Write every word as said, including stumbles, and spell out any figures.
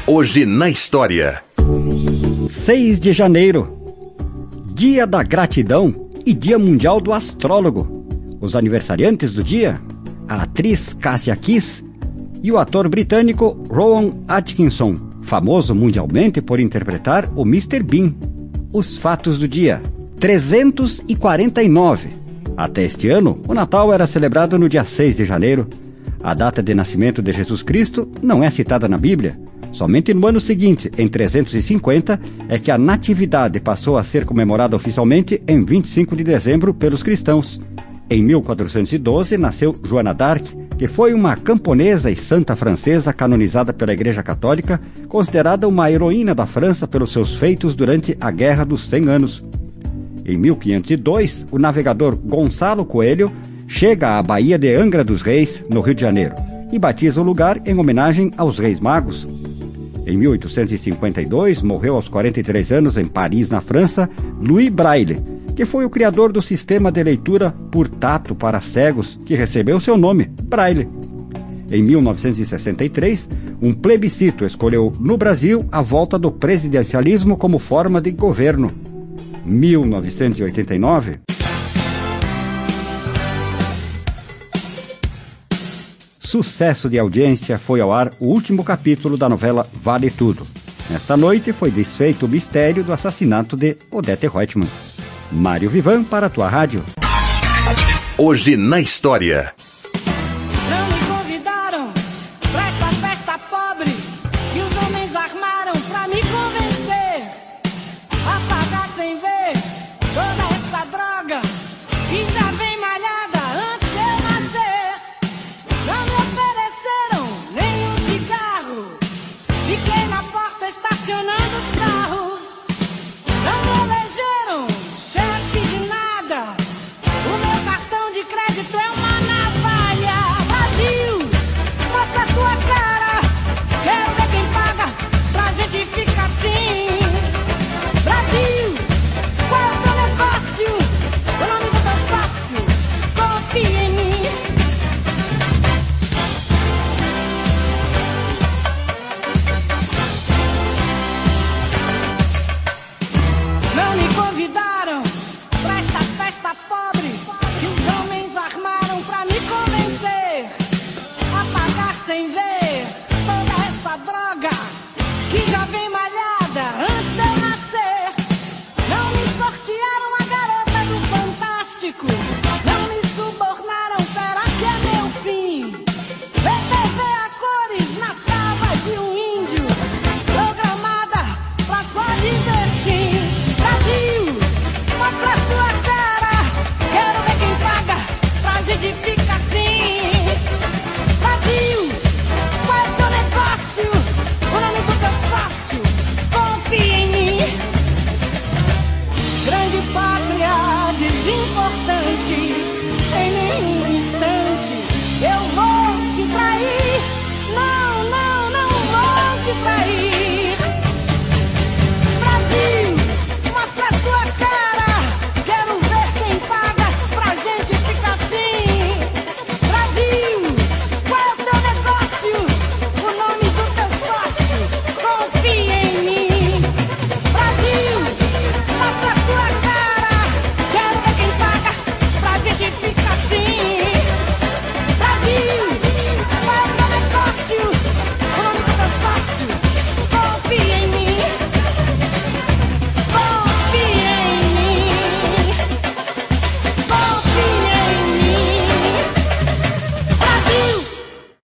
Hoje na História. seis de janeiro, Dia da Gratidão e Dia Mundial do Astrólogo. Os aniversariantes do dia: a atriz Cassia Kiss e o ator britânico Rowan Atkinson, famoso mundialmente por interpretar o mister Bean. Os fatos do dia: trezentos e quarenta e nove. Até este ano, o Natal era celebrado no dia seis de janeiro. A data de nascimento de Jesus Cristo não é citada na Bíblia. Somente no ano seguinte, em trezentos e cinquenta, é que a Natividade passou a ser comemorada oficialmente em vinte e cinco de dezembro pelos cristãos. Em mil quatrocentos e doze, nasceu Joana d'Arc, que foi uma camponesa e santa francesa canonizada pela Igreja Católica, considerada uma heroína da França pelos seus feitos durante a Guerra dos Cem Anos. Em mil quinhentos e dois, o navegador Gonçalo Coelho chega à Baía de Angra dos Reis, no Rio de Janeiro, e batiza o lugar em homenagem aos Reis Magos. Em mil oitocentos e cinquenta e dois, morreu aos quarenta e três anos em Paris, na França, Louis Braille, que foi o criador do sistema de leitura por tato para cegos, que recebeu seu nome, Braille. Em mil novecentos e sessenta e três, um plebiscito escolheu no Brasil a volta do presidencialismo como forma de governo. mil novecentos e oitenta e nove... Sucesso de audiência, foi ao ar o último capítulo da novela Vale Tudo. Nesta noite foi desfeito o mistério do assassinato de Odete Roitman. Mário Vivan para a tua rádio. Hoje na História.